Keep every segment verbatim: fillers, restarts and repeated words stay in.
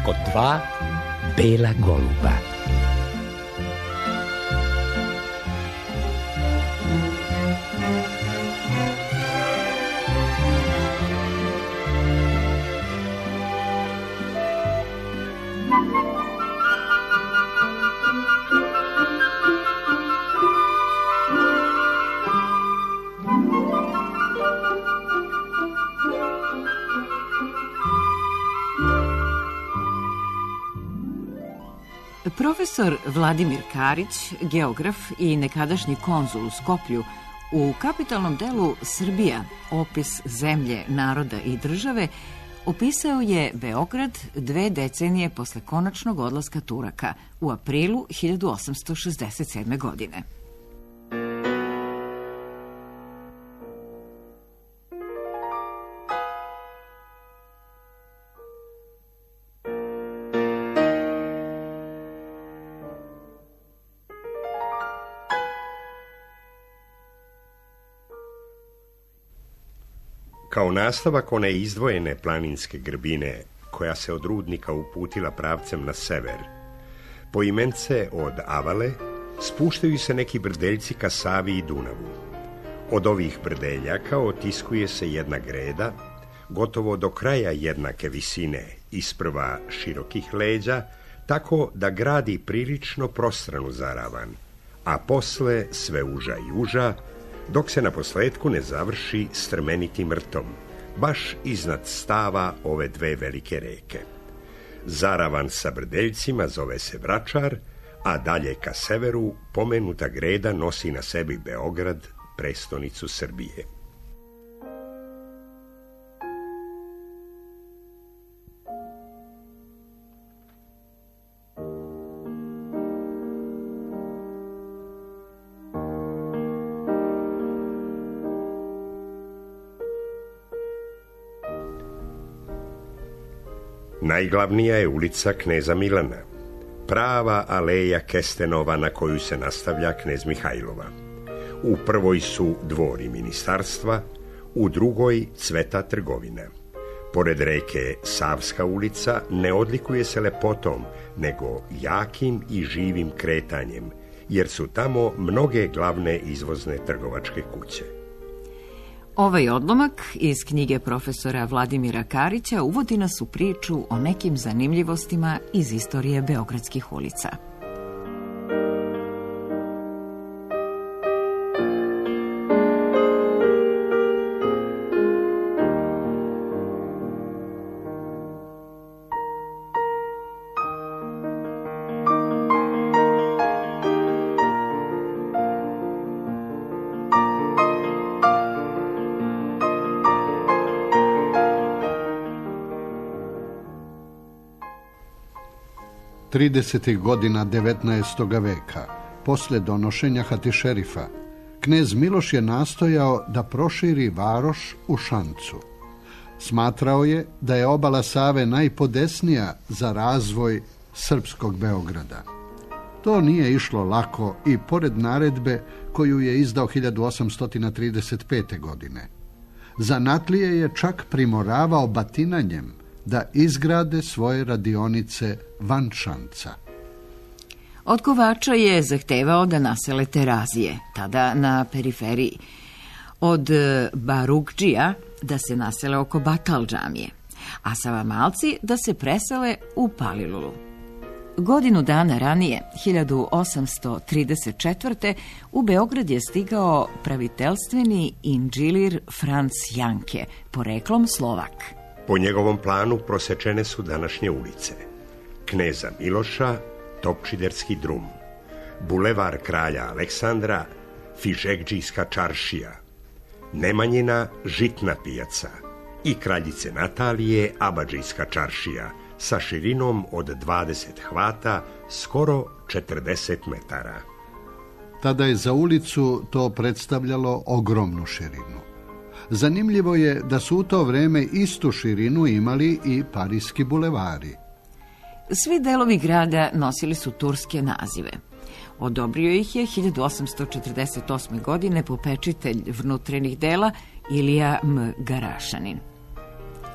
kod dva bela goluba. Profesor Vladimir Karić, geograf i nekadašnji konzul u Skoplju, u kapitalnom delu Srbija, opis zemlje, naroda i države, opisao je Beograd dve decenije posle konačnog odlaska Turaka u aprilu hiljadu osamsto šezdeset sedme. godine. Kao nastavak one izdvojene planinske grbine, koja se od rudnika uputila pravcem na sever, poimence od Avale spuštaju se neki brdeljci ka Savi i Dunavu. Od ovih brdeljaka otiskuje se jedna greda, gotovo do kraja jednake visine, isprva širokih leđa, tako da gradi prilično prostranu zaravan, a posle sve uža i uža, dok se na posledku ne završi strmenitim rtom, baš iznad stava ove dve velike reke. Zaravan sa brdeljcima zove se Vračar, a dalje ka severu pomenuta greda nosi na sebi Beograd, prestonicu Srbije. Najglavnija je ulica Kneza Milana, prava aleja kestenova na koju se nastavlja Knez Mihajlova. U prvoj su dvori ministarstva, u drugoj cveta trgovina. Pored reke Savska ulica ne odlikuje se lepotom, nego jakim i živim kretanjem, jer su tamo mnoge glavne izvozne trgovačke kuće. Ovaj odlomak iz knjige profesora Vladimira Karića uvodi nas u priču o nekim zanimljivostima iz istorije beogradskih ulica. tridesetih godina devetnaestog veka, posle donošenja hatišerifa, knez Miloš je nastojao da proširi varoš u šancu. Smatrao je da je obala Save najpodesnija za razvoj srpskog Beograda. To nije išlo lako i pored naredbe koju je izdao hiljadu osamsto trideset pete. godine. Zanatlije je čak primoravao batinanjem da izgrade svoje radionice van šanca. Od kovača je zahtevao da nasele Terazije, tada na periferiji. Od Barukđija da se nasele oko Batal džamije, a Savamalci da se presele u Palilulu. Godinu dana ranije, hiljadu osamsto trideset četvrte. u Beograd je stigao praviteljstveni indžilir Franc Janke, poreklom Slovak. Po njegovom planu prosečene su današnje ulice: Kneza Miloša, Topčiderski drum, Bulevar kralja Aleksandra, Fižegđijska čaršija, Nemanjina žitna pijaca i Kraljice Natalije Abadžijska čaršija sa širinom od dvadeset hvata, skoro četrdeset metara. Tada je za ulicu to predstavljalo ogromnu širinu. Zanimljivo je da su u to vreme istu širinu imali i parijski bulevari. Svi delovi grada nosili su turske nazive. Odobrio ih je hiljadu osamsto četrdeset osme. godine popečitelj vnutrenih dela Ilija M. Garašanin.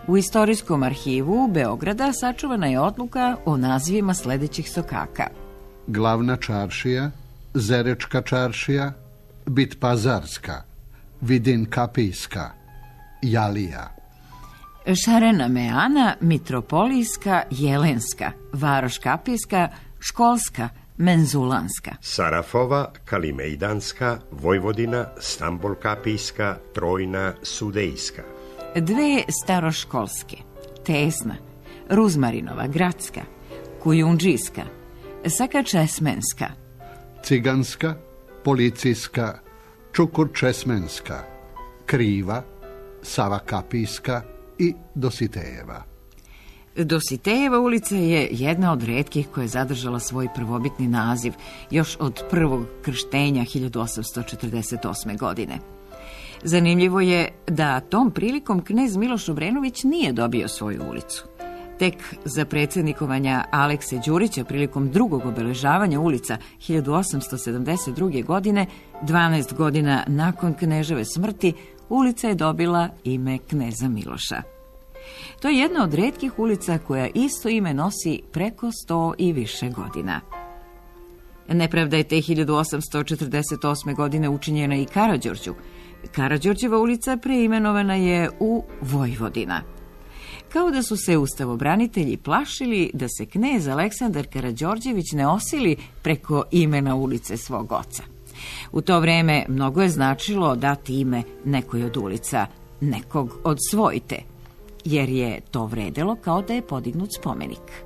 U istorijskom arhivu Beograda sačuvana je odluka o nazivima sledećih sokaka. Glavna čaršija, Zerečka čaršija, Bitpazarska, Vidin Kapijska, Jalija. Šarena Meana, Mitropolijska, Jelenska, Varoš Kapijska, Školska, Menzulanska. Sarafova, Kalimejdanska, Vojvodina, Stambol Kapijska, Trojna, Sudejska. Dve staroškolske, Tesna, Ruzmarinova, Gradska, Kujundžijska, Sakačesmenska. Ciganska, Policijska, Čukurčesmenska, Kriva, Sava Kapijska i Dositejeva. Dositejeva ulica je jedna od retkih koja je zadržala svoj prvobitni naziv još od prvog krštenja hiljadu osamsto četrdeset osme. godine. Zanimljivo je da tom prilikom knez Miloš Obrenović nije dobio svoju ulicu. Tek za predsjednikovanja Alekse Đurića prilikom drugog obeležavanja ulica hiljadu osamsto sedamdeset druge. godine, dvanaest godina nakon kneževe smrti, ulica je dobila ime kneza Miloša. To je jedna od retkih ulica koja isto ime nosi preko sto i više godina. Nepravda je te hiljadu osamsto četrdeset osme. godine učinjena i Karađorđu. Karađorđeva ulica preimenovana je u Vojvodina. Kao da su se ustavobranitelji plašili da se knez Aleksandar Karađorđević ne osili preko imena ulice svog oca. U to vreme mnogo je značilo dati ime nekoj od ulica, nekog od svojte, jer je to vredelo kao da je podignut spomenik.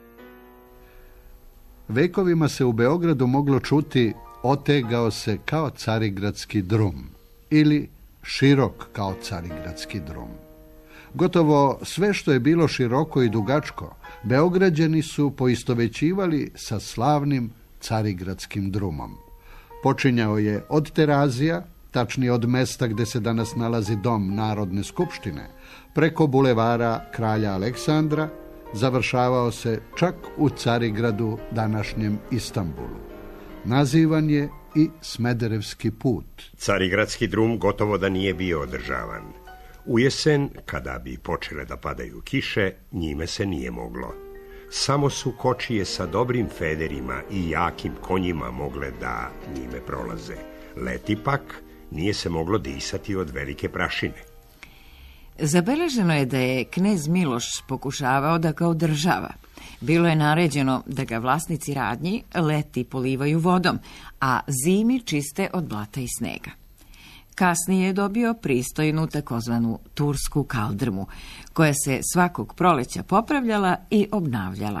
Vekovima se u Beogradu moglo čuti otegao se kao carigradski drum ili širok kao carigradski drum. Gotovo sve što je bilo široko i dugačko, Beograđani su poistovećivali sa slavnim carigradskim drumom. Počinjao je od Terazija, tačnije od mesta gde se danas nalazi Dom Narodne skupštine, preko bulevara Kralja Aleksandra, završavao se čak u Carigradu, današnjem Istanbulu. Nazivan je i Smederevski put. Carigradski drum gotovo da nije bio održavan. U jesen, kada bi počele da padaju kiše, njime se nije moglo. Samo su kočije sa dobrim federima i jakim konjima mogle da njime prolaze. Leti pak nije se moglo disati od velike prašine. Zabeleženo je da je knez Miloš pokušavao da ga održava. Bilo je naređeno da ga vlasnici radnji leti polivaju vodom, a zimi čiste od blata i snega. Kasnije je dobio pristojnu takozvanu tursku kaldrmu, koja se svakog proleća popravljala i obnavljala.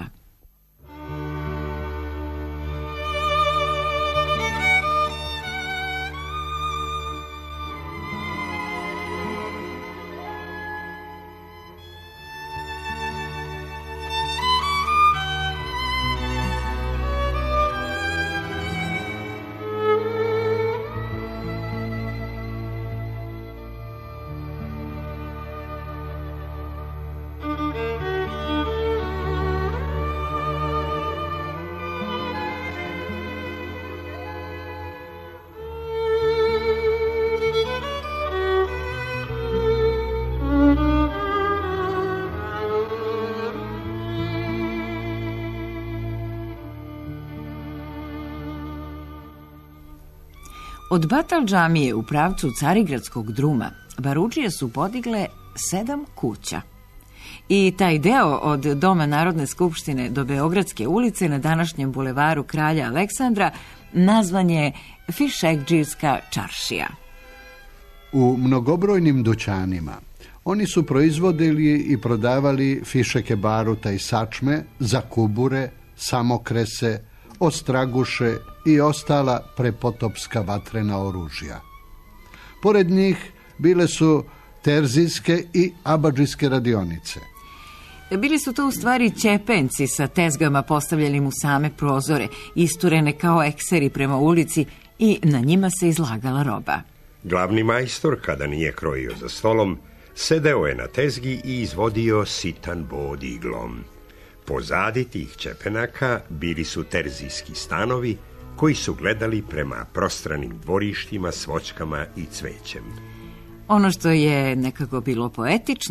Od Batal džamije u pravcu Carigradskog druma barudžije su podigle sedam kuća. I taj deo od Doma Narodne skupštine do Beogradske ulice na današnjem bulevaru Kralja Aleksandra nazvan je Fišekdžijska čaršija. U mnogobrojnim dućanima oni su proizvodili i prodavali fišeke baruta i sačme, zakubure, samokrese, ostraguše i ostala prepotopska vatrena oružja. Pored njih bile su terzijske i abadžijske radionice. Bili su to u stvari ćepenci sa tezgama postavljenim u same prozore, isturene kao ekseri prema ulici i na njima se izlagala roba. Glavni majstor, kada nije krojio za stolom, sedeo je na tezgi i izvodio sitan bod iglom. Pozadi tih ćepenaka bili su terzijski stanovi koji su gledali prema prostranim dvorištima s voćkama i cvećem. Ono što je nekako bilo poetično,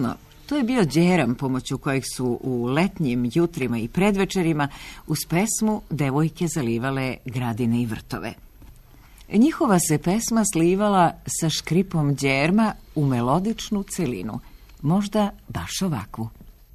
To je bio đeram pomoću kojeg su u letnjim jutrima i predvečerima uz pesmu devojke zalivale gradine i vrtove. Njihova se pesma slivala sa škripom đerma u melodičnu celinu, možda baš ovakvu.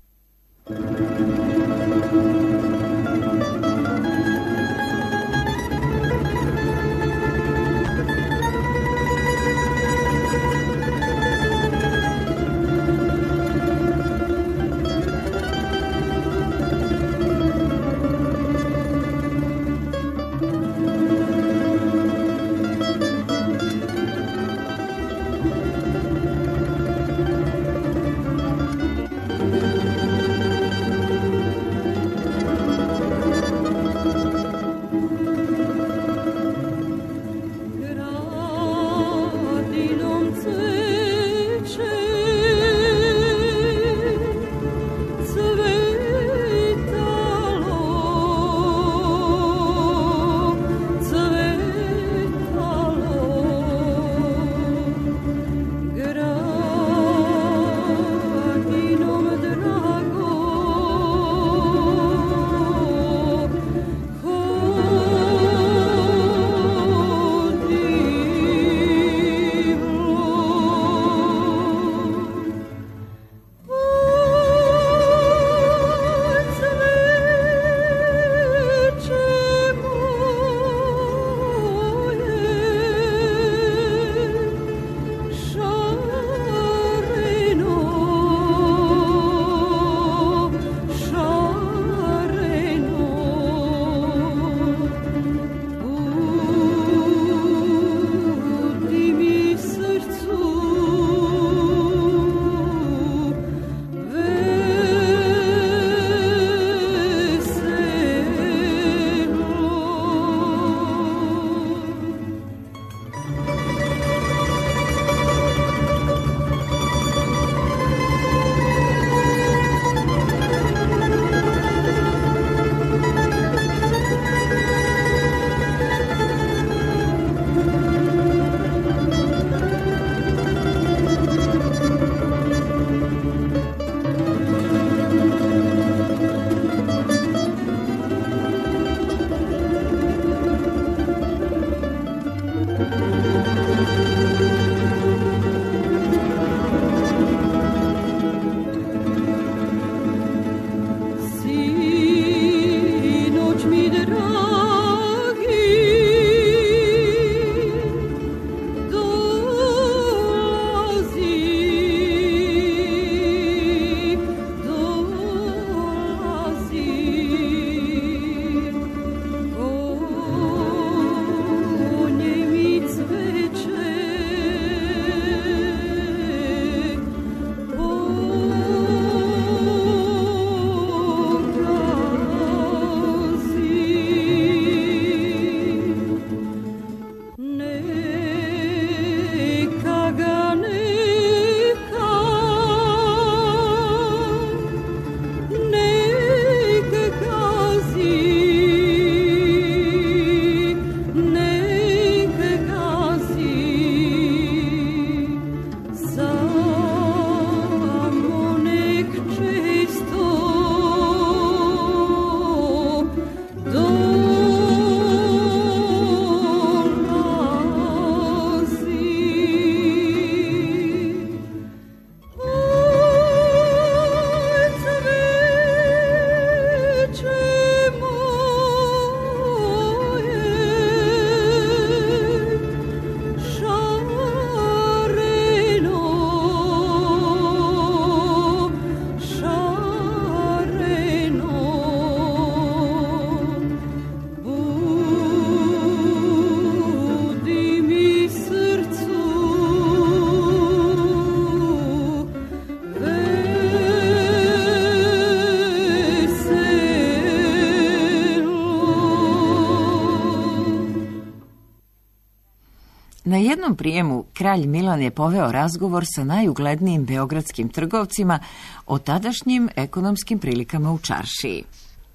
Na jednom prijemu kralj Milan je poveo razgovor sa najuglednijim beogradskim trgovcima o tadašnjim ekonomskim prilikama u čaršiji.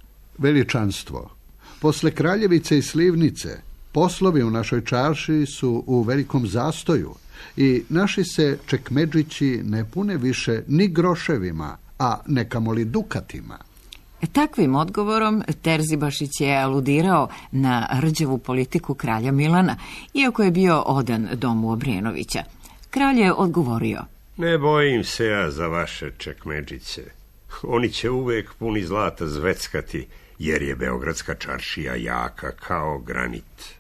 Veličanstvo, posle Kraljevice i Slivnice, poslovi u našoj čaršiji su u velikom zastoju i naši se čekmedžići ne pune više ni groševima, a ne kamoli dukatima. Takvim odgovorom Terzibašić je aludirao na rđavu politiku kralja Milana, iako je bio odan domu Obrenovića. Kralj je odgovorio: Ne bojim se ja za vaše čekmedžiće. Oni će uvek puni zlata zveckati, jer je beogradska čaršija jaka kao granit.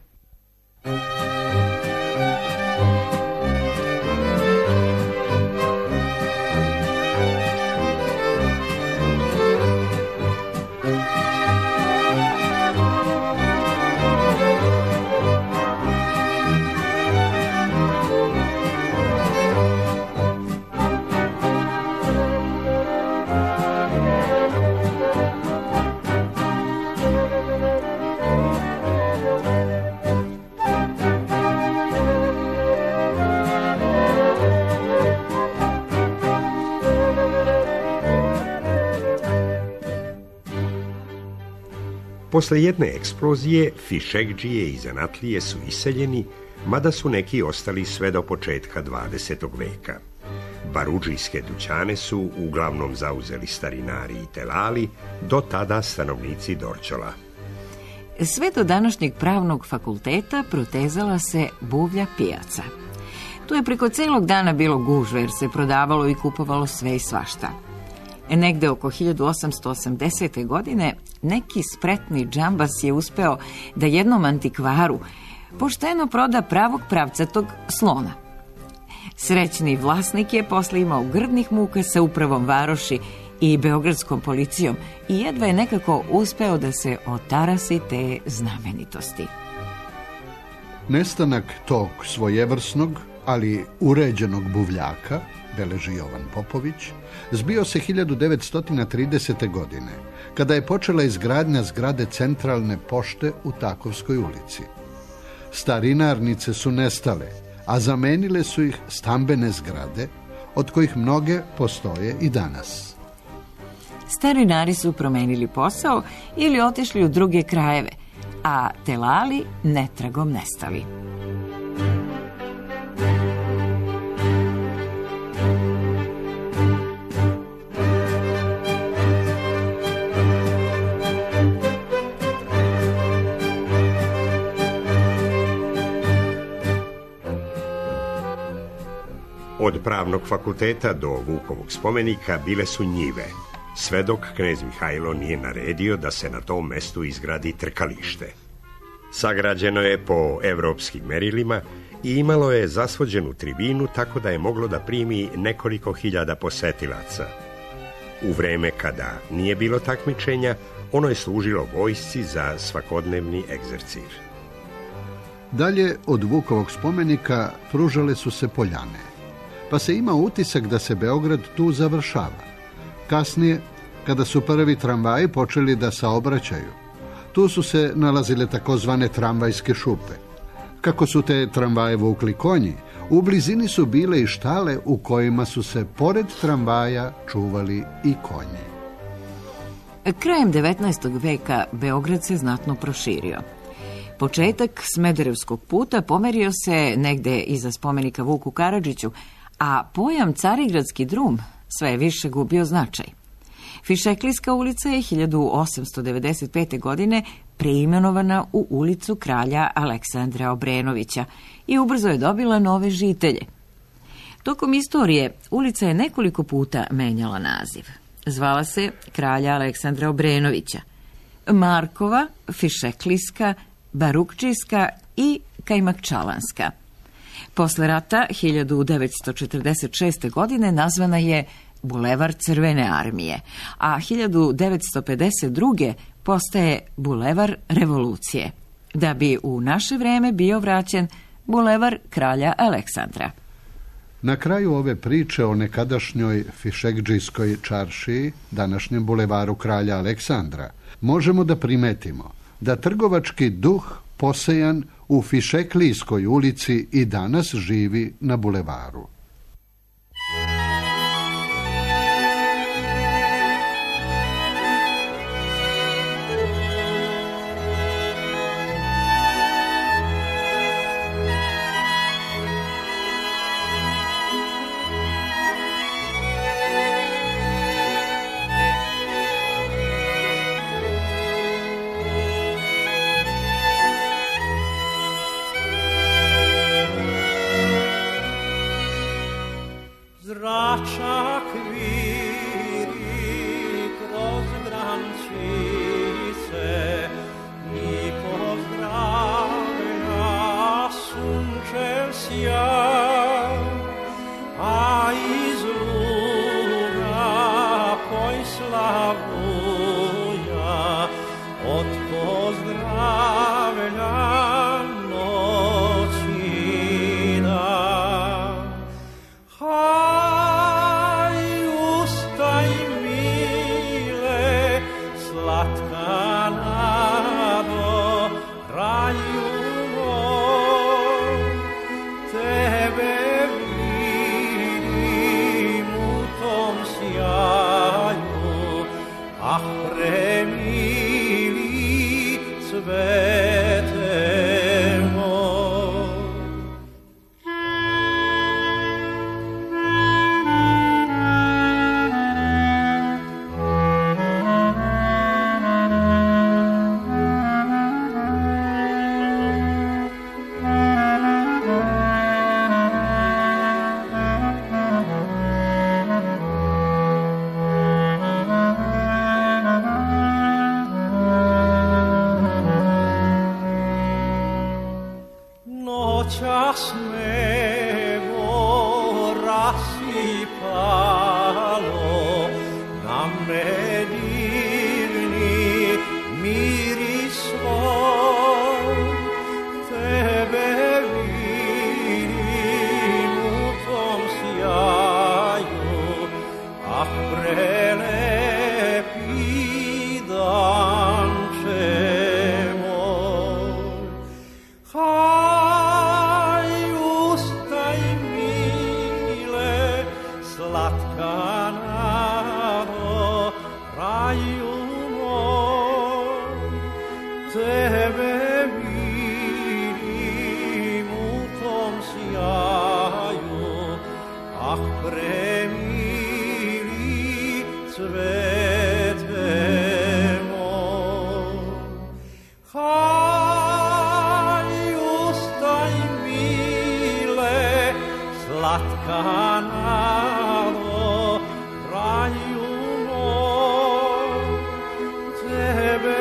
Posle jedne eksplozije, fišekdžije i zanatlije su iseljeni, mada su neki ostali sve do početka dvadesetog veka. Barudžijske dućane su uglavnom zauzeli starinari i telali, do tada stanovnici Dorćola. Sve do današnjeg pravnog fakulteta protezala se buvlja pijaca. Tu je preko celog dana bilo gužve, jer se prodavalo i kupovalo sve i svašta. Negde oko hiljadu osamsto osamdesete. godine neki spretni džambas je uspeo da jednom antikvaru pošteno proda pravog pravcatog slona. Srećni vlasnik je posle imao grdnih muka sa upravom varoši i beogradskom policijom i jedva je nekako uspeo da se otarasi te znamenitosti. Nestanak tog svojevrsnog, ali uređenog buvljaka, beleži Jovan Popović, zbio se hiljadu devetsto tridesete. godine, kada je počela izgradnja zgrade centralne pošte u Takovskoj ulici. Starinarnice su nestale, a zamenile su ih stambene zgrade, od kojih mnoge postoje i danas. Starinari su promenili posao ili otišli u druge krajeve, a telali netragom nestali. Od pravnog fakulteta do Vukovog spomenika bile su njive, sve dok knez Mihajlo nije naredio da se na tom mestu izgradi trkalište. Sagrađeno je po evropskim merilima i imalo je zasvođenu tribinu, tako da je moglo da primi nekoliko hiljada posetilaca. U vreme kada nije bilo takmičenja, ono je služilo vojsci za svakodnevni egzercir. Dalje od Vukovog spomenika pružale su se poljane, pa se ima utisak da se Beograd tu završava. Kasnije, kada su prvi tramvaji počeli da saobraćaju, tu su se nalazile takozvane tramvajske šupe. Kako su te tramvaje vukli konji, u blizini su bile i štale u kojima su se pored tramvaja čuvali i konji. Krajem devetnaestog. veka Beograd se znatno proširio. Početak Smederevskog puta pomerio se negde iza spomenika Vuku Karadžiću, a pojam Carigradski drum sve je više gubio značaj. Fišeklijska ulica je hiljadu osamsto devedeset pete. godine preimenovana u ulicu kralja Aleksandra Obrenovića i ubrzo je dobila nove žitelje. Tokom istorije ulica je nekoliko puta menjala naziv. Zvala se kralja Aleksandra Obrenovića, Markova, Fišeklijska, Barukčijska i Kajmakčalanska. Posle rata hiljadu devetsto četrdeset šeste. godine nazvana je Bulevar Crvene armije, a hiljadu devetsto pedeset druge. postaje Bulevar Revolucije, da bi u naše vreme bio vraćen Bulevar kralja Aleksandra. Na kraju ove priče o nekadašnjoj Fišekdžijskoj čaršiji, današnjem Bulevaru kralja Aleksandra, možemo da primetimo da trgovački duh posejan u Fišeklijskoj ulici i danas živi na bulevaru. slavuja od pozdravlja noćina. Haj, ustaj mile, slatka nado, raju moj, tebe vidim u tom sjaju, ah, premili cvete moj. Noćas nebo rasipalo, na me divni miris svoj, tebe vidim u tom sjaju, ah, prelepi danče moj. Haj, ustaj mile, slatka nado, raju moj, tebe vidim u tom sjaju, ah, premili cvete moj. Haj, ustaj mile, slatka nado, raju moj, tebe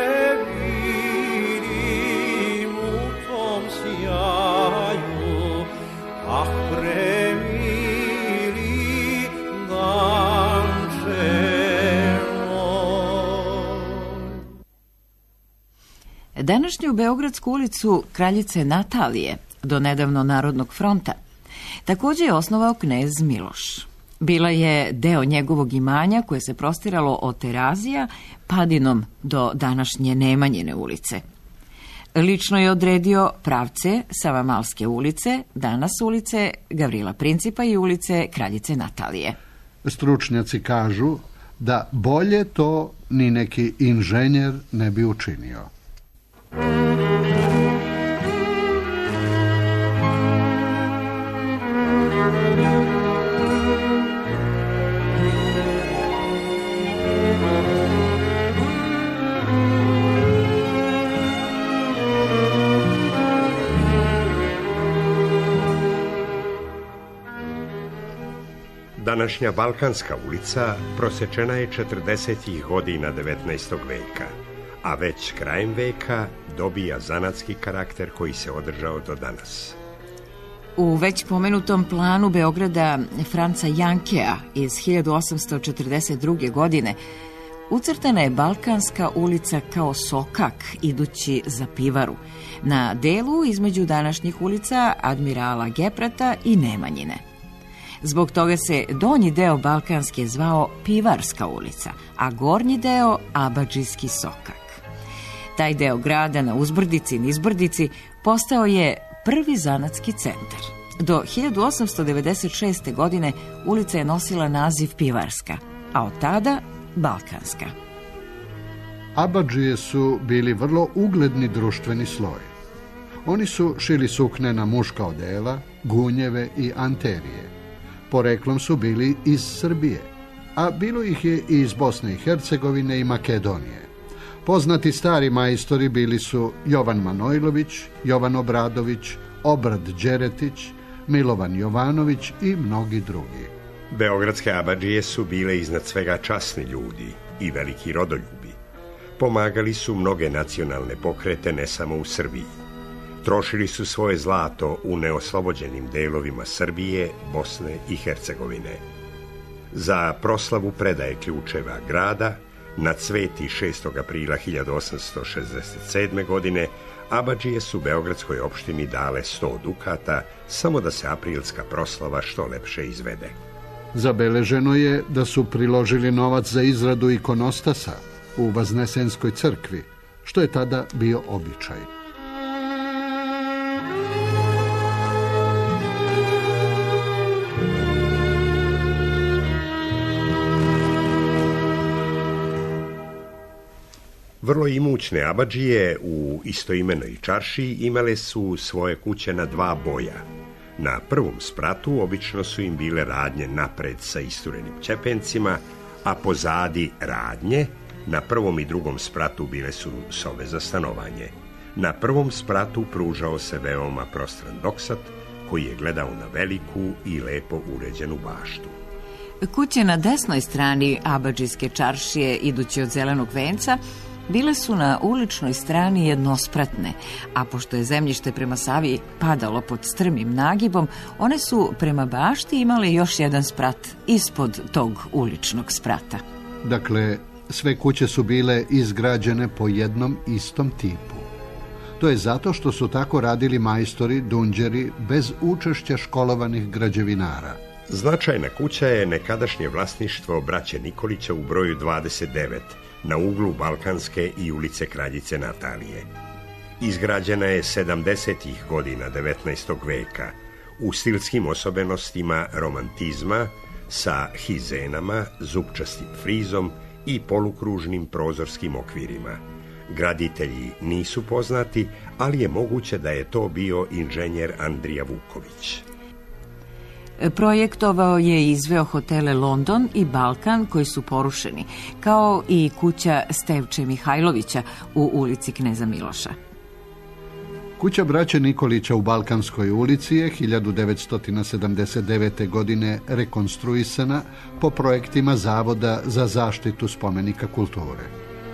vidim u tom sjaju, ah, premili danče moj. Današnju Beogradsku ulicu Kraljice Natalije, do nedavno Narodnog fronta, također je osnovao knez Miloš. Bila je deo njegovog imanja koje se prostiralo od Terazija padinom do današnje Nemanjine ulice. Lično je odredio pravce Savamalske ulice, danas ulice Gavrila Principa i ulice Kraljice Natalije. Stručnjaci kažu da bolje to ni neki inženjer ne bi učinio. Današnja Balkanska ulica prosečena je četrdesetih godina devetnaestog veka, a već krajem veka dobija zanatski karakter koji se održao do danas. U već pomenutom planu Beograda Franca Jankea iz hiljadu osamsto četrdeset druge. godine ucrtana je Balkanska ulica kao sokak idući za pivaru, na delu između današnjih ulica Admirala Geprata i Nemanjine. Zbog toga se donji deo Balkanske zvao Pivarska ulica, a gornji deo Abadžijski sokak. Taj deo grada na uzbrdici i nizbrdici postao je prvi zanatski centar. Do hiljadu osamsto devedeset šeste. godine ulica je nosila naziv Pivarska, a od tada Balkanska. Abadžije su bili vrlo ugledni društveni sloj. Oni su šili sukne na muška odela, gunjeve i anterije. Poreklom su bili iz Srbije, a bilo ih je i iz Bosne i Hercegovine i Makedonije. Poznati stari majstori bili su Jovan Manojlović, Jovan Obradović, Obrad Đeretić, Milovan Jovanović i mnogi drugi. Beogradske abadžije su bile iznad svega časni ljudi i veliki rodoljubi. Pomagali su mnoge nacionalne pokrete ne samo u Srbiji. Trošili su svoje zlato u neoslobođenim delovima Srbije, Bosne i Hercegovine. Za proslavu predaje ključeva grada na Cveti šestog aprila hiljadu osamsto šezdeset sedme. godine abadžije su beogradskoj opštini dale sto dukata samo da se aprilska proslava što lepše izvede. Zabeleženo je da su priložili novac za izradu ikonostasa u Vaznesenskoj crkvi, što je tada bio običaj. Vrlo imućne abadžije u istoimenoj čaršiji imale su svoje kuće na dva boja. Na prvom spratu obično su im bile radnje napred sa isturenim ćepencima, a pozadi radnje. Na prvom i drugom spratu bile su sobe za stanovanje. Na prvom spratu pružao se veoma prostran doksat koji je gledao na veliku i lepo uređenu baštu. Kuće na desnoj strani abadžijske čaršije, idući od Zelenog venca, bile su na uličnoj strani jednospratne, a pošto je zemljište prema Savi padalo pod strmim nagibom, one su prema bašti imale još jedan sprat ispod tog uličnog sprata. Dakle, sve kuće su bile izgrađene po jednom istom tipu. To je zato što su tako radili majstori, dunđeri, bez učešća školovanih građevinara. Značajna kuća je nekadašnje vlasništvo braće Nikolića u broju dvadeset devet, na uglu Balkanske i ulice Kraljice Natalije. Izgrađena je sedamdesetih godina devetnaestog veka u stilskim osobenostima romantizma sa hizenama, zupčastim frizom i polukružnim prozorskim okvirima. Graditelji nisu poznati, ali je moguće da je to bio inženjer Andrija Vuković. Projektovao je i izveo hotele London i Balkan koji su porušeni, kao i kuća Stevče Mihajlovića u ulici Kneza Miloša. Kuća braće Nikolića u Balkanskoj ulici je hiljadu devetsto sedamdeset devete. godine rekonstruisana po projektima Zavoda za zaštitu spomenika kulture.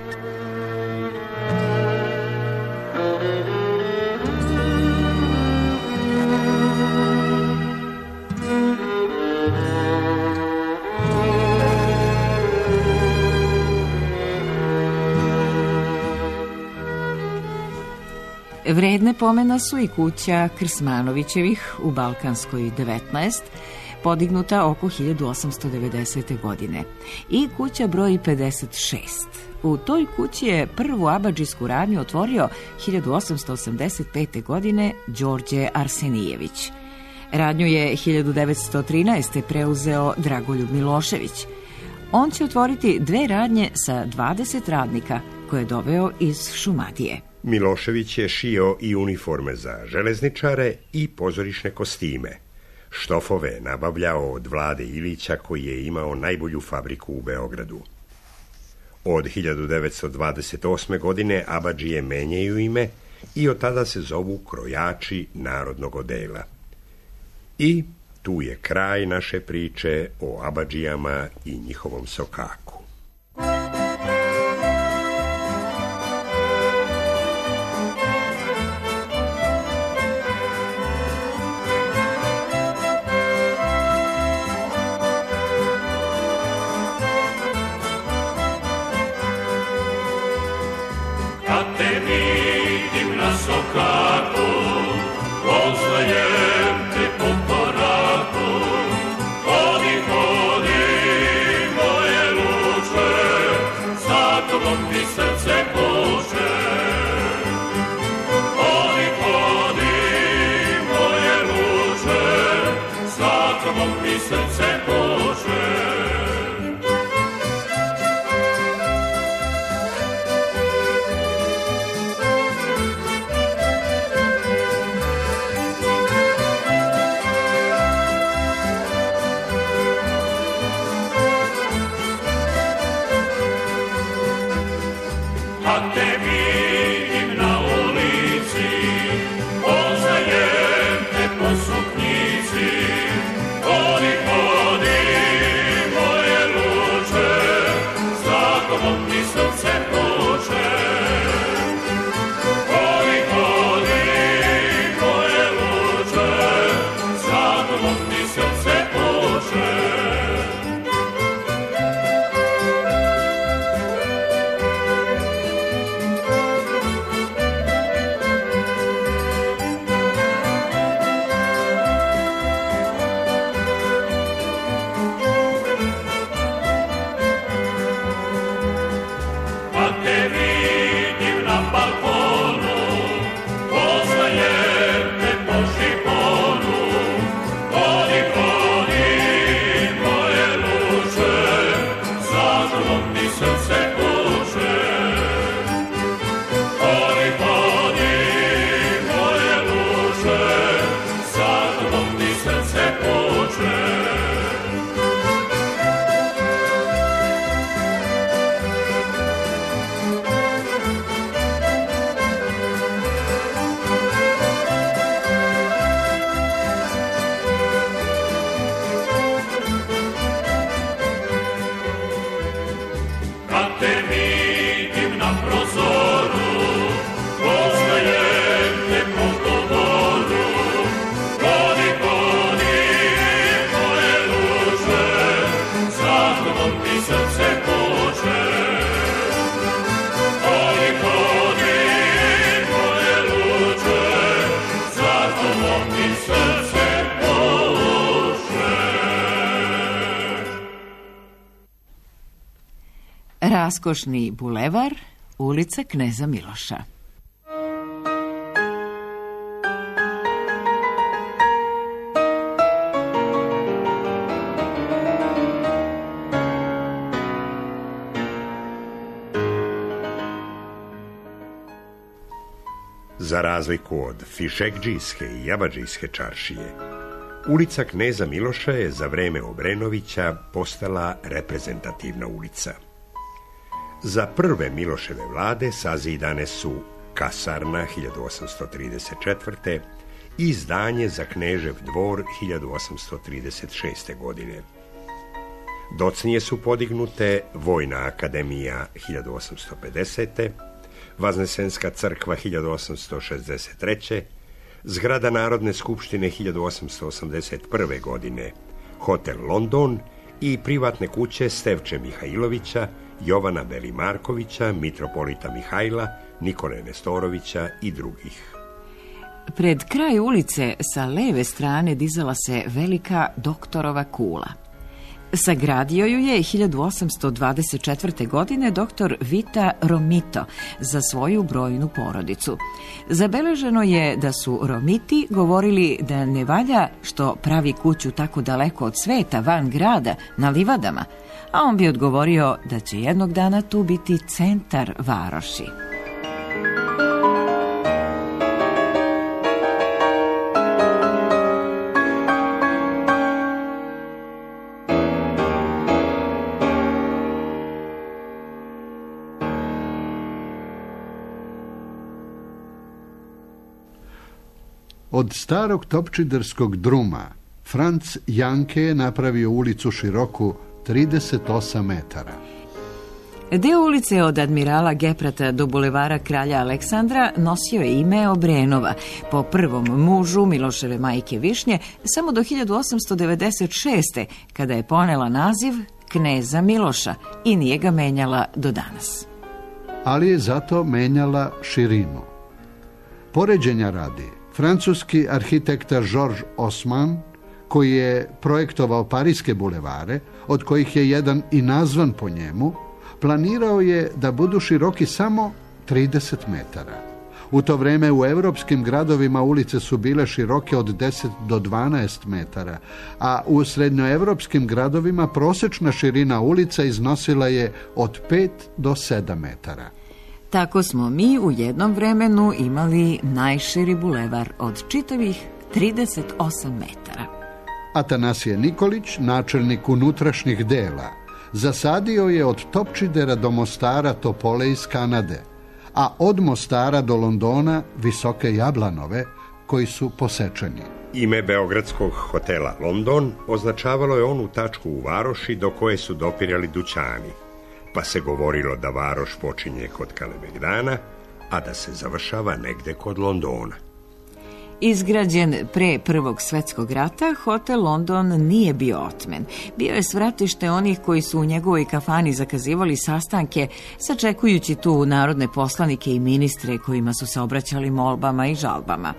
Vredne pomena su i kuća Krsmanovićevih u Balkanskoj devetnaest, podignuta oko hiljadu osamsto devedesete. godine, i kuća broj pedeset šest. U toj kući je prvu abadžijsku radnju otvorio hiljadu osamsto osamdeset pete. godine Đorđe Arsenijević. Radnju je hiljadu devetsto trinaeste. preuzeo Dragoljub Milošević. On će otvoriti dve radnje sa dvadeset radnika koje je doveo iz Šumadije. Milošević je šio i uniforme za železničare i pozorišne kostime. Štofove nabavljao od Vlade Ilića koji je imao najbolju fabriku u Beogradu. Od hiljadu devetsto dvadeset osme. godine abadžije menjaju ime i od tada se zovu krojači narodnog odela. I tu je kraj naše priče o abadžijama i njihovom sokaku. Raskošni bulevar, ulica Kneza Miloša. Za razliku od Fišekdžijske i Jabadžijske čaršije, ulica Kneza Miloša je za vreme Obrenovića postala reprezentativna ulica. Za prve Miloševe vlade sazidane su kasarna hiljadu osamsto trideset četvrte i zdanje za Knežev dvor hiljadu osamsto trideset šeste godine. Docnije su podignute Vojna akademija hiljadu osamsto pedesete, Vaznesenska crkva hiljadu osamsto šezdeset treće, zgrada Narodne skupštine hiljadu osamsto osamdeset prve godine, hotel London i privatne kuće Stevče Mihajlovića, Jovana Belimarkovića, mitropolita Mihajla, Nikole Nestorovića i drugih. Pred kraj ulice sa leve strane dizala se velika doktorova kula. Sagradio ju je hiljadu osamsto dvadeset četvrte. godine doktor Vita Romito za svoju brojnu porodicu. Zabeleženo je da su Romiti govorili da ne valja što pravi kuću tako daleko od sveta, van grada, na livadama, a on bi odgovorio da će jednog dana tu biti centar varoši. Od starog topčiderskog druma Franc Janke je napravio ulicu široku trideset osam metara. Deo ulice od Admirala Geprata do bulevara Kralja Aleksandra nosio je ime Obrenova, po prvom mužu Miloševe majke Višnje, samo do hiljadu osamsto devedeset šeste. kada je ponela naziv Kneza Miloša i nije ga menjala do danas. Ali je zato menjala širinu. Poređenja radi, francuski arhitekta Georges Haussmann, koji je projektovao parijske bulevare, od kojih je jedan i nazvan po njemu, planirao je da budu široki samo trideset metara. U to vreme u europskim gradovima ulice su bile široke od deset do dvanaest metara, a u srednjoevropskim gradovima prosječna širina ulica iznosila je od pet do sedam metara. Tako smo mi u jednom vremenu imali najširi bulevar od čitavih trideset osam metara. Atanasije Nikolić, načelnik unutrašnjih dela, zasadio je od Topčidera do Mostara topole iz Kanade, a od Mostara do Londona visoke jablanove koji su posečeni. Ime beogradskog hotela London označavalo je onu tačku u varoši do koje su dopirali dućani, pa se govorilo da varoš počinje kod Kalemegdana, a da se završava negde kod Londona. Izgrađen pre Prvog svjetskog rata, hotel London nije bio otmen. Bio je svratište onih koji su u njegovoj kafani zakazivali sastanke, sačekujući tu narodne poslanike i ministre kojima su se obraćali molbama i žalbama.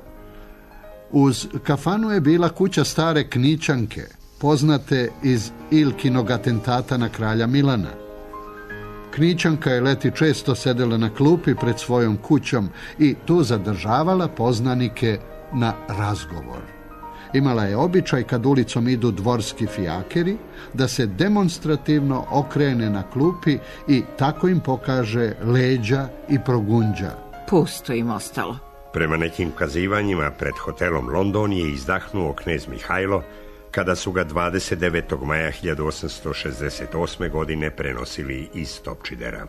Uz kafanu je bila kuća stare Knićanke, poznate iz Ilkinog atentata na kralja Milana. Knićanka je leti često sedela na klupi pred svojom kućom i tu zadržavala poznanike na razgovor. Imala je običaj kad ulicom idu dvorski fijakeri da se demonstrativno okrene na klupi i tako im pokaže leđa i progunđa. Pusto im ostalo. Prema nekim kazivanjima pred hotelom London je izdahnuo knez Mihajlo kada su ga dvadeset devetog maja hiljadu osamsto šezdeset osme. godine prenosili iz Topčidera.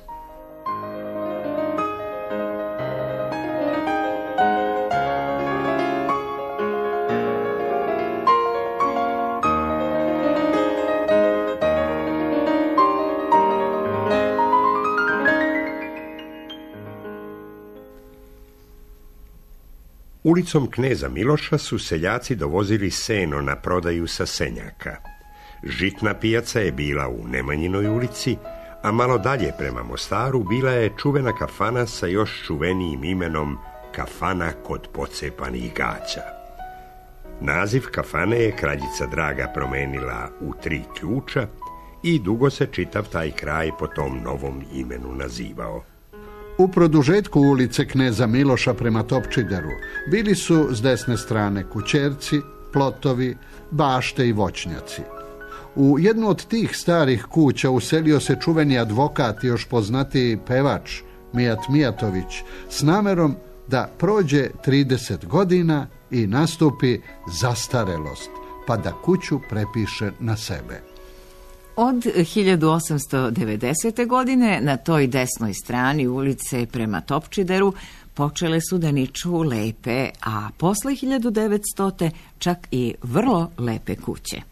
Ulicom kneza Miloša su seljaci dovozili seno na prodaju sa senjaka. Žitna pijaca je bila u Nemanjinoj ulici, a malo dalje prema Mostaru bila je čuvena kafana sa još čuvenijim imenom Kafana kod pocepanih gaća. Naziv kafane je kraljica Draga promenila u Tri ključa i dugo se čitav taj kraj po tom novom imenu nazivao. U produžetku ulice Kneza Miloša prema Topčideru bili su s desne strane kućerci, plotovi, bašte i voćnjaci. U jednu od tih starih kuća uselio se čuveni advokat i još poznatiji pevač Mijat Mijatović s namerom da prođe trideset godina i nastupi zastarelost, pa da kuću prepiše na sebe. Od hiljadu osamsto devedesete. godine na toj desnoj strani ulice prema Topčideru počele su da niču lepe, a posle hiljadu devetstote. čak i vrlo lepe kuće.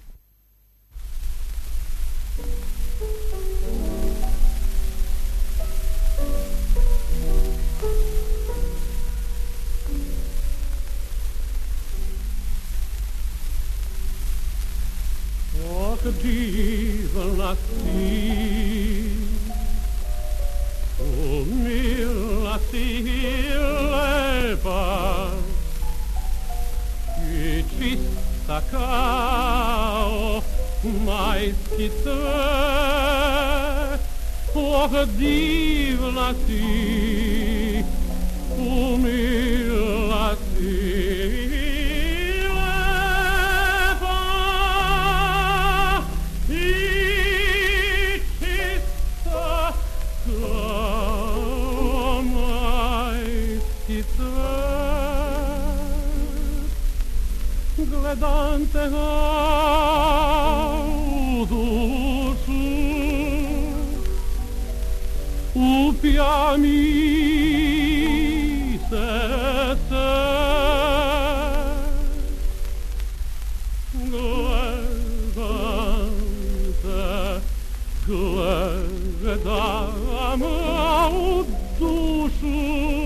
Och, divna si, o mila si lepa i čista kao majski cvet. Och, divna si, o mila si. Gledam te u dušu, upija mi srce. Gledam te, gledam u dušu,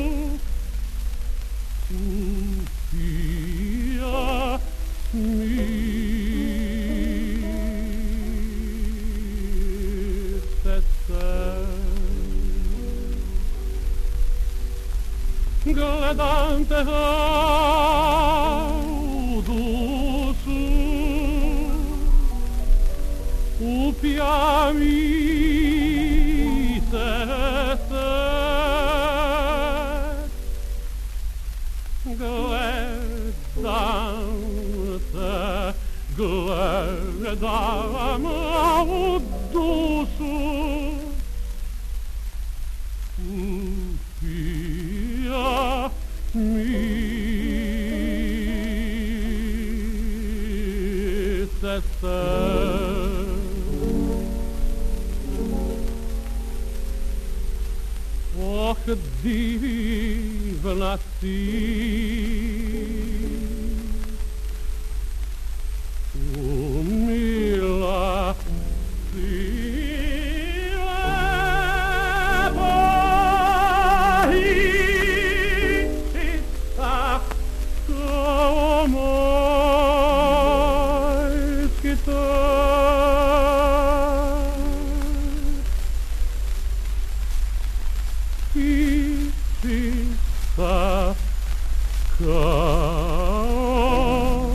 upija mi srce. Gledam te u dušu, upija mi srce. Gledam te, gledam u dušu, upija mi srce. Och, divna si, o mila si lepa i čista kao majski cvet. I čista kao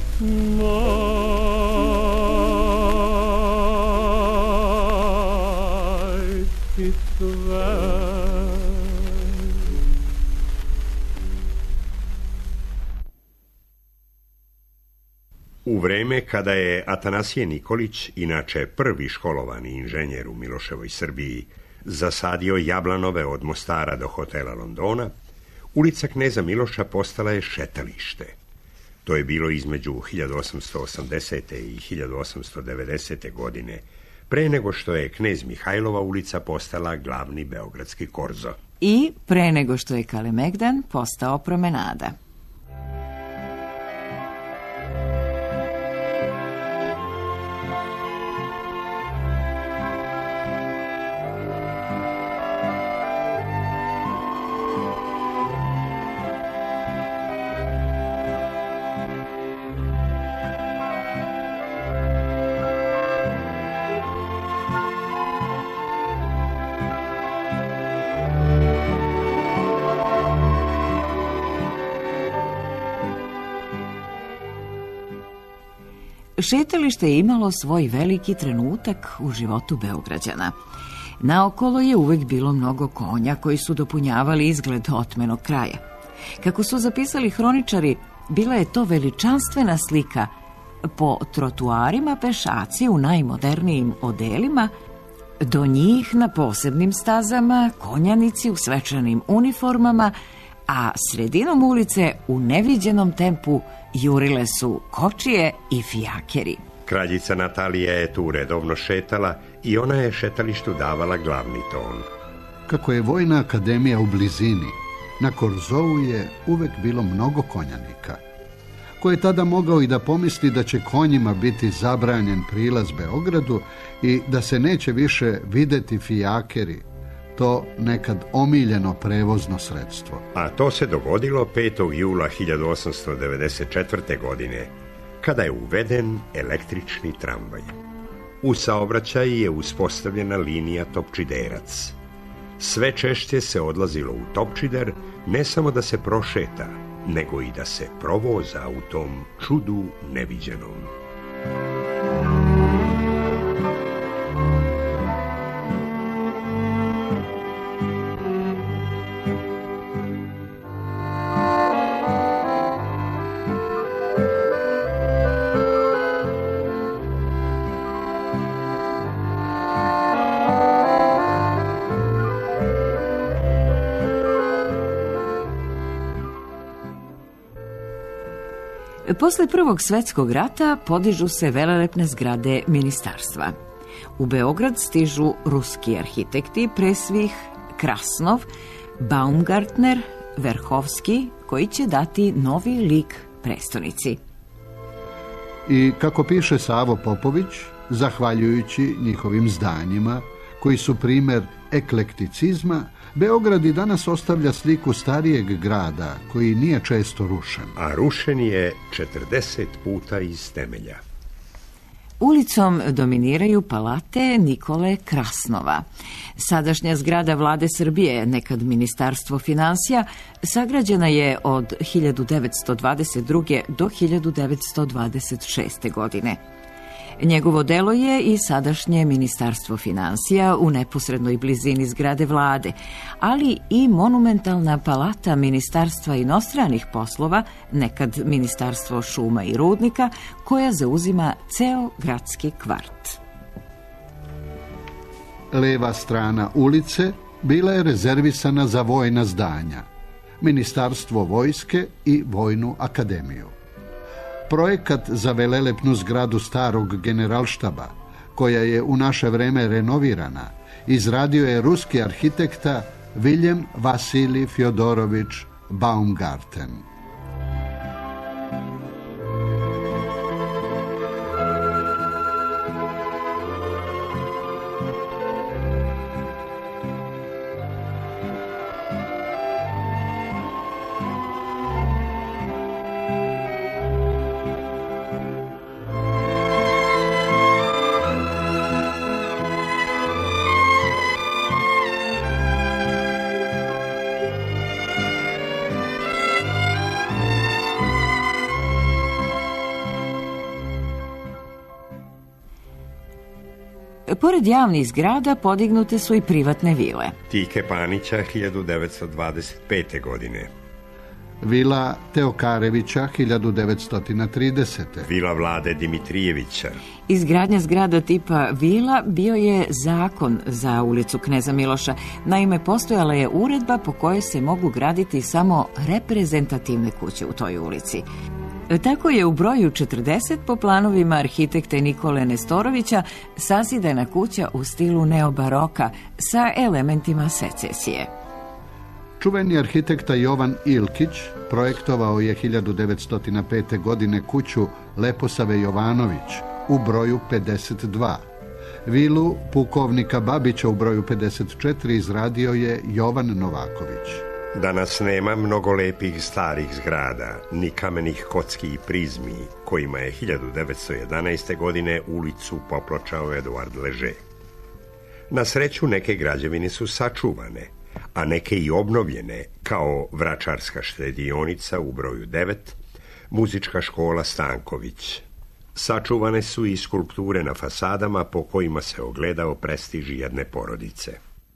majski cvet. U vreme kada je Atanasije Nikolić, inače prvi školovani inženjer u Miloševoj Srbiji, zasadio jablanove od Mostara do hotela Londona, ulica Kneza Miloša postala je šetalište. To je bilo između hiljadu osamsto osamdesete. i hiljadu osamsto devedesete. godine, pre nego što je Knez Mihajlova ulica postala glavni beogradski korzo. I pre nego što je Kalemegdan postao promenada. Šetalište je imalo svoj veliki trenutak u životu Beograđana. Naokolo je uvek bilo mnogo konja koji su dopunjavali izgled otmenog kraja. Kako su zapisali hroničari, bila je to veličanstvena slika. Po trotuarima pešaci u najmodernijim odelima, do njih na posebnim stazama konjanici u svečanim uniformama, a sredinom ulice u neviđenom tempu jurile su kočije i fijakeri. Kraljica Natalija je tu redovno šetala i ona je šetalištu davala glavni ton. Kako je Vojna akademija u blizini, na Korzovu je uvek bilo mnogo konjanika. Ko je tada mogao i da pomisli da će konjima biti zabranjen prilaz Beogradu i da se neće više videti fijakeri, to nekad omiljeno prevozno sredstvo. A to se dogodilo petog jula hiljadu osamsto devedeset četvrte. godine, kada je uveden električni tramvaj. U saobraćaj je uspostavljena linija Topčiderac. Sve češće se odlazilo u Topčider, ne samo da se prošeta, nego i da se provoza u tom čudu neviđenom. Posle Prvog svetskog rata podižu se velelepne zgrade ministarstva. U Beograd stižu ruski arhitekti, pre svih Krasnov, Baumgartner, Verhovski, koji će dati novi lik prestonici. I kako piše Savo Popović, zahvaljujući njihovim zdanjima, koji su primer eklekticizma, Beograd i danas ostavlja sliku starijeg grada koji nije često rušen. A rušen je četrdeset puta iz temelja. Ulicom dominiraju palate Nikole Krasnova. Sadašnja zgrada Vlade Srbije, nekad Ministarstvo finansija, sagrađena je od hiljadu devetsto dvadeset druge. do hiljadu devetsto dvadeset šeste. godine. Njegovo delo je i sadašnje Ministarstvo finansija u neposrednoj blizini zgrade vlade, ali i monumentalna palata Ministarstva inostranih poslova, nekad Ministarstvo šuma i rudnika, koja zauzima ceo gradski kvart. Leva strana ulice bila je rezervisana za vojna zdanja, Ministarstvo vojske i Vojnu akademiju. Projekat za velelepnu zgradu starog generalštaba, koja je u naše vreme renovirana, izradio je ruski arhitekta Viljem Vasilij Fjodorović Baumgarten. Pored javnih zgrada podignute su i privatne vile. Tike Panića hiljadu devetsto dvadeset pete. godine. Vila Teokarevića hiljadu devetsto tridesete. Vila Vlade Dimitrijevića. Izgradnja zgrada tipa vila bio je zakon za ulicu Kneza Miloša. Naime, postojala je uredba po kojoj se mogu graditi samo reprezentativne kuće u toj ulici. Tako je u broju četrdeset po planovima arhitekte Nikole Nestorovića sazidana kuća u stilu neobaroka sa elementima secesije. Čuveni arhitekta Jovan Ilkić projektovao je hiljadu devetsto pete. godine kuću Leposave Jovanović u broju pedeset dva. Vilu pukovnika Babića u broju pedeset četiri izradio je Jovan Novaković. Danas nema mnogo lepih starih zgrada, ni kamenih kocki i prizmi, kojima je hiljadu devetsto jedanaeste. godine ulicu popločao Eduard Leže. Na sreću neke građevine su sačuvane, a neke i obnovljene, kao Vračarska štedionica u broju devet, muzička škola Stanković. Sačuvane su i skulpture na fasadama po kojima se ogledao prestiž jedne porodice.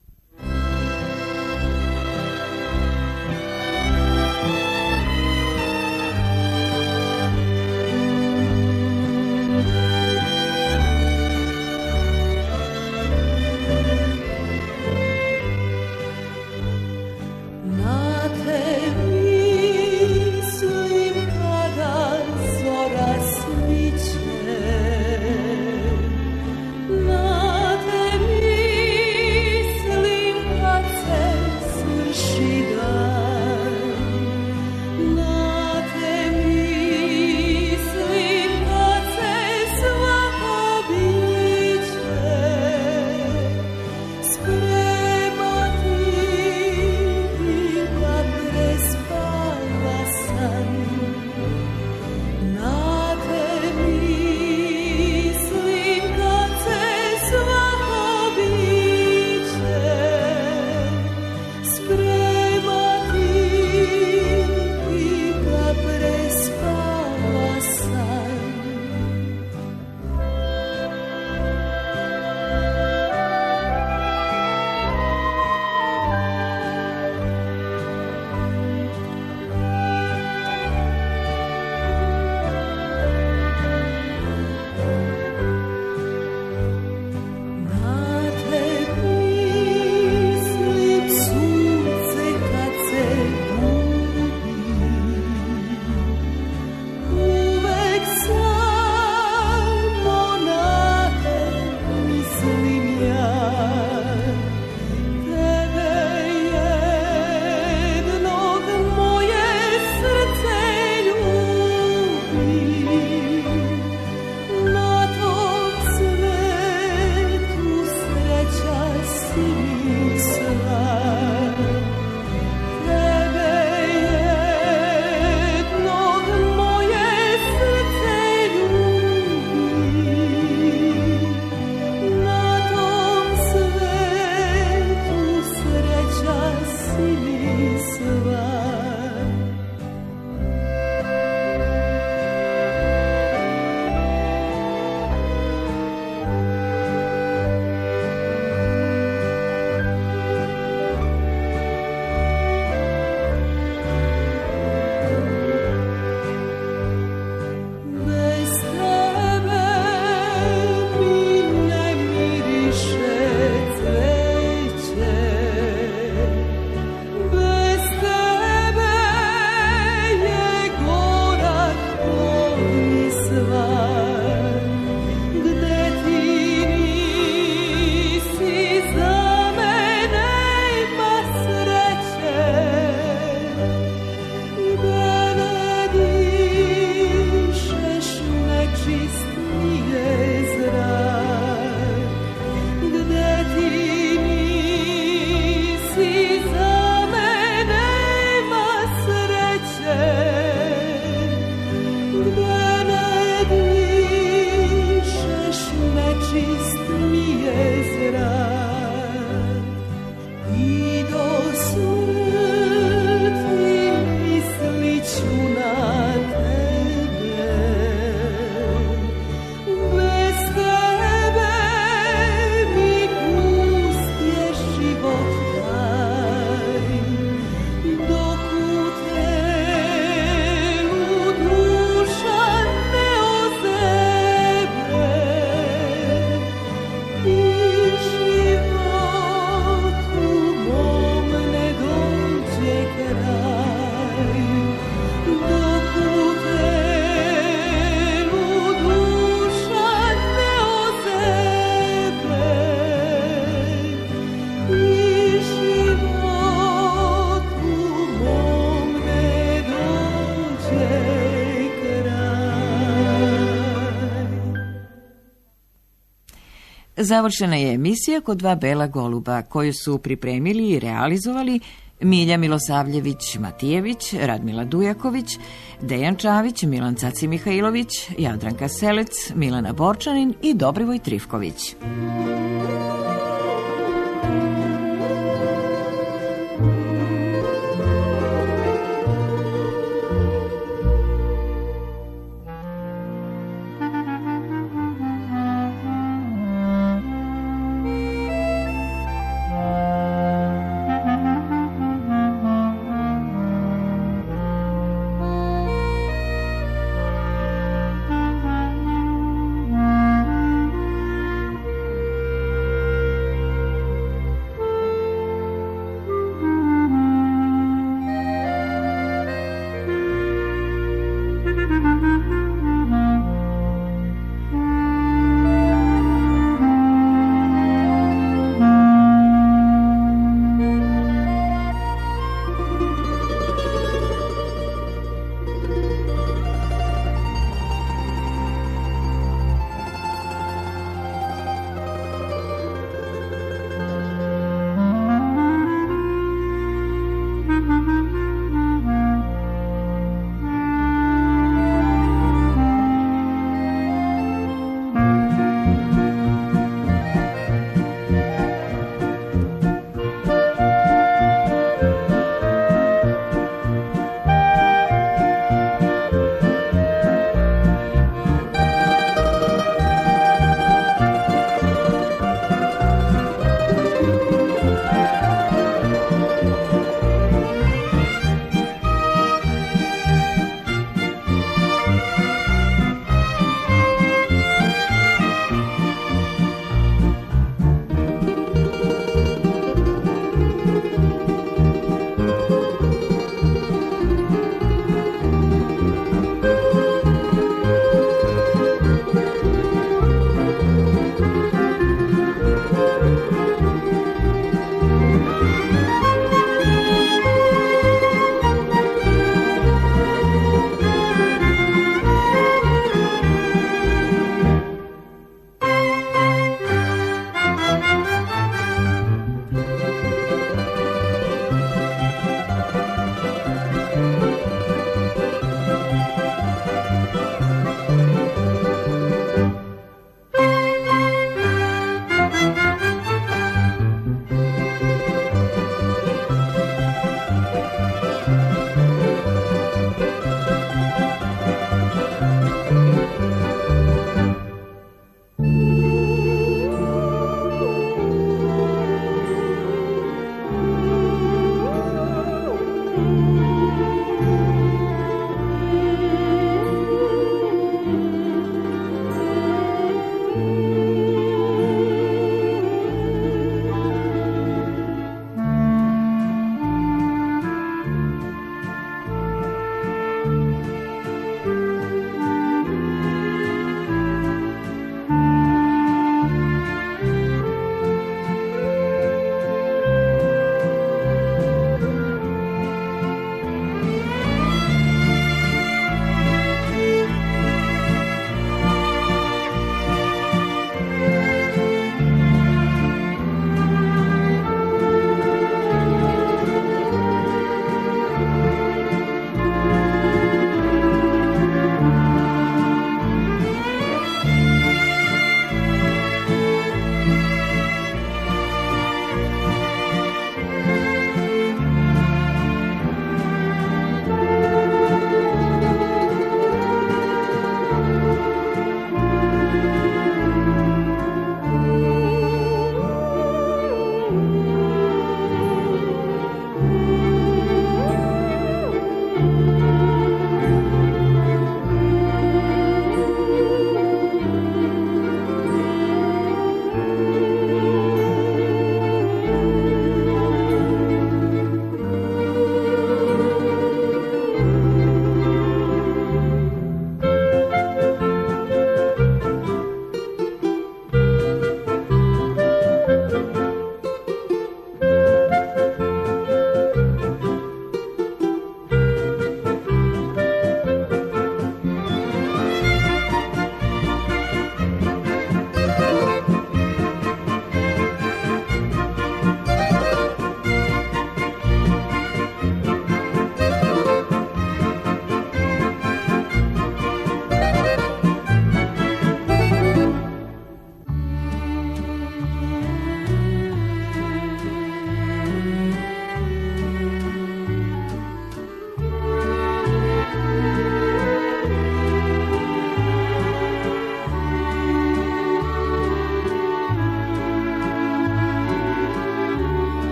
Završena je emisija Kod dva bela goluba, koju su pripremili i realizovali Milja Milosavljević-Matijević, Radmila Dujaković, Dejan Čavić, Milan Caci Mihajlović, Jadranka Selec, Milana Borčanin i Dobrivoj Trifković.